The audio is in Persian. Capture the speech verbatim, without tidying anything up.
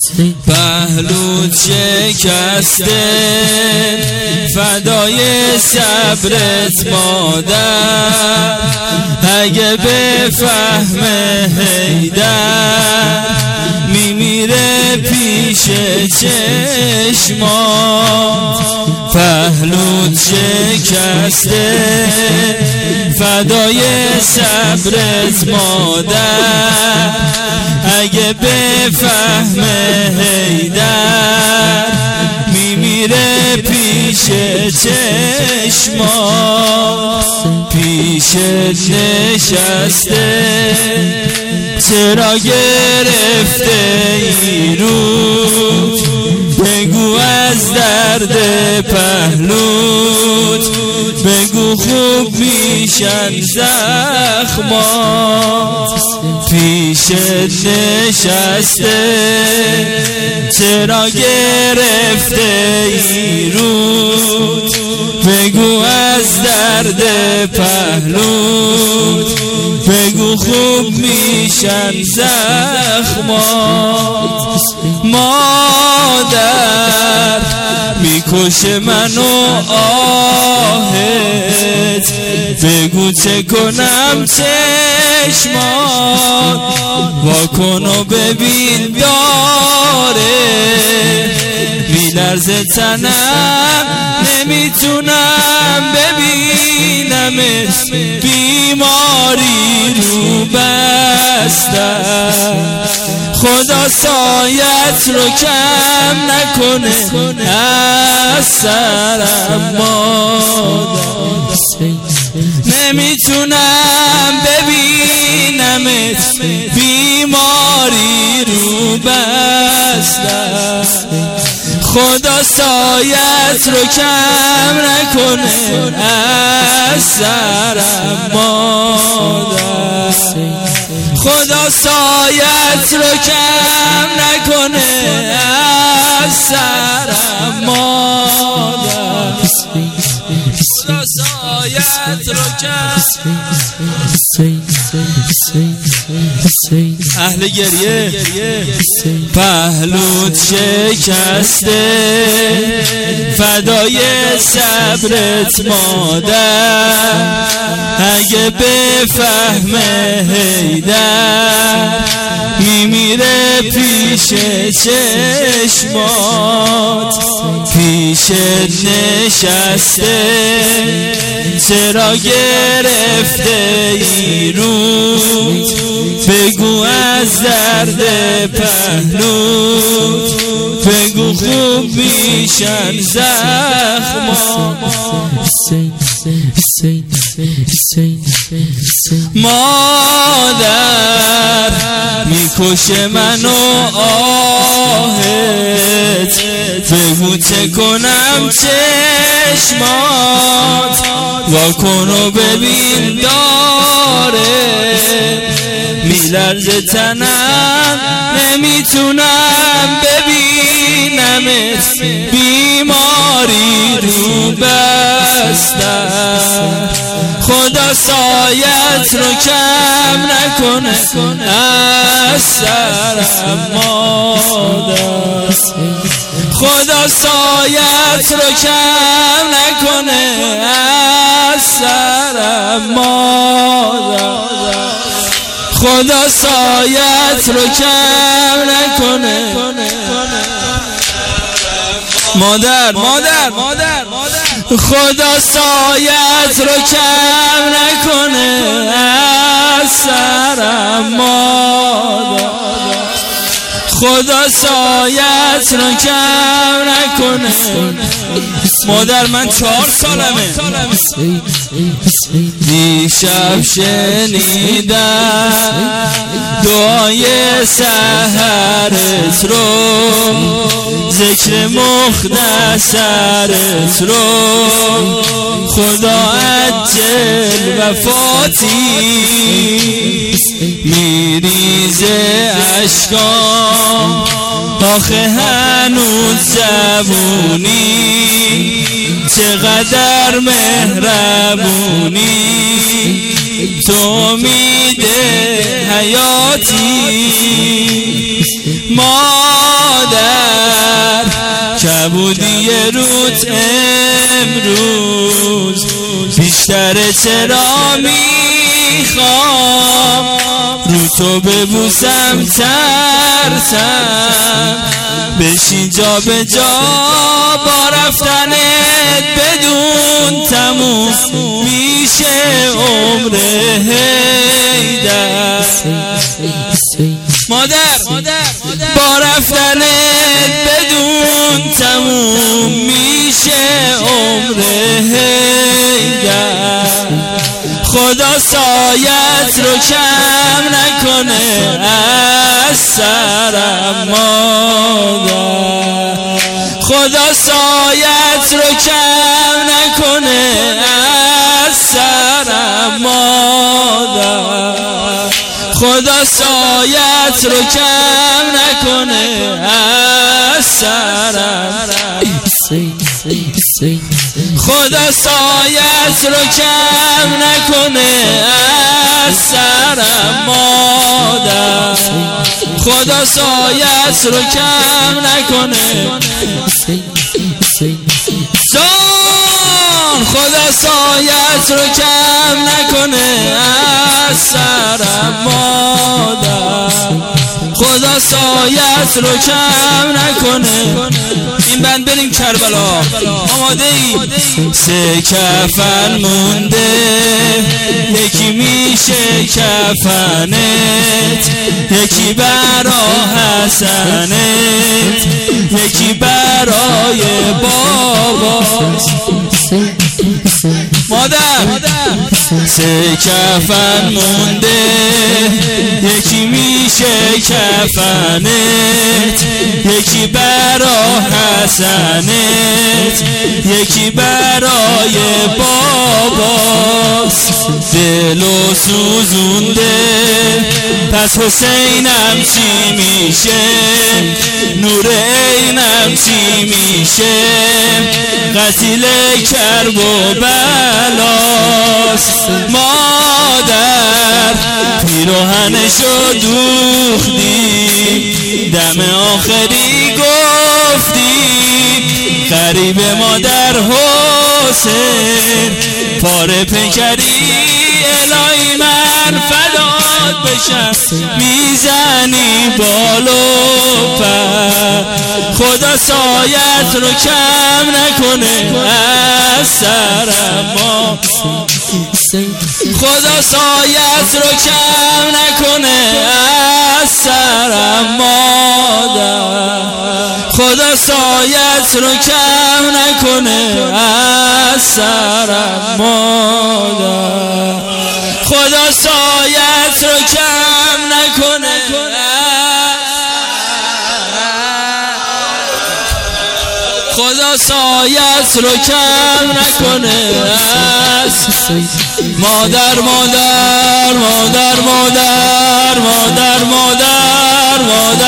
پهلوت شکسته فدای صبرت مادر، اگه بفهمه حیدر میمیره پیش چشمات. پهلوت شکسته فدای صبرت مادر، اگه بفهمه حیدر میمیره پیش چشمات. پیش نشسته چرا گرفته ای روت، بگو از درد پهلوت، بگو خوب میشن زخمات. پیش نشسته چرا گرفته ای روت، بگو از درد پهلوت، بگو خوب میشن زخمات. مادر میکشه منو آهت، بگو چه کنم چشمات، واکن و ببین داره میلرزه تنم، نمیتونم ببینمت، بیماری رو بستم. خدا سایت رو کم نکنه از سرم مادر، نمیتونم ببینمت، بیماری رو بستم. خدا سایت رو کم نکنه از سرم مادر، خدا سایت رو کم نکنه از سرم مادر، خدا سایت رو کم. اهل گریه پهلوت شکسته فدای صبرت مادر، اگه بفهمه حیدر میمیره پیش چشمات. پیش نشسته چرا گرفته ای روت، بگو از درد پهلوت، بگو خوب میشن زخمات. مادر میکشه منو آهت، بگو چه کنم چشمات، واکن و ببین داره میلرزه تنم، نمیتونم ببینمت، بیماری رو بستم. خدا سایت رو کم نکنه از سرم مادر، خدا سایت رو کم نکنه از سرم مادر، خدا سایت رو کم نکنه. مادر مادر مادر خدا سایت رو کم نکنه از سرم مادر، خدا سایت رو کم نکنه. مادر من چهار سالمه، دیشب شنیدم دعای سحرت رو، ذکر مختصرت رو، خدا عجل وفاتی میریزه اشکام، آخه هنوز زبونی چقدر مهربونی، تو امید حیاتی. مادر دختر چرا میخوام رو تو ببوسم ترسم بشین جا به جا با رفتنت بدون تموم میشه عمر هیدر مادر با رفتنت بدون تموم میشه عمر هیدر خدا سایت رو کم نکنه از سرم مادر خدا سایت رو کم نکنه از سرم مادر خدا سایت رو کم نکنه از سرم خدا سایت رو کم نکنه از سرم مادر خدا سایت رو کم نکنه جان خدا سایت رو کم نکنه از سرم مادر خدا سایت رو کم نکنه این بند بریم کربلا آماده ای سه کفن مونده یکی میشه کفنت یکی برا حسنت یکی برای بابا مادر سه کفن مونده یکی میشه کفنت یکی برا حسنت یکی برای باباست دل و سوزونده پس حسینم چی میشه نور عینم چی میشه قتیل کرب و بلاست مادر پیراهنشو دوختی دم آخری گفتی غریب مادر حسین پاره پیکری الهی من فدات بشم میزنی بالو پر خدا سایت رو کم نکنه از سرم خدا سایت رو کم نکنه از سرم مادر خدا سایت رو کم نکنه از سرم مادر خدا سایت رو کم نکنه خدا سایت رو کم نکنه از مادر مادر مادر مادر مادر مادر مادر